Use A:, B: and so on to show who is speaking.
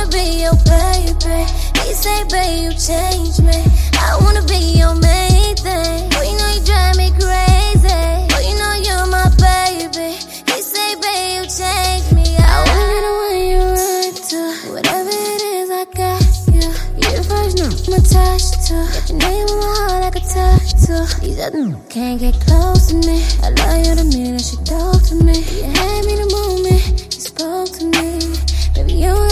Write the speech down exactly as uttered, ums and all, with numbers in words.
A: be your baby. He say, babe, you change me. I wanna be your main thing. Oh, you know you drive me crazy. Oh, you know you're my baby. He say, babe, you change me. I wanna be the one you run to. Whatever it is, I got you. You the first name I'm attached to. Got your name on my heart like a tattoo. These other n can't get close to me. I love you the minute that you talk to me. You had me the moment you spoke to me. Baby, you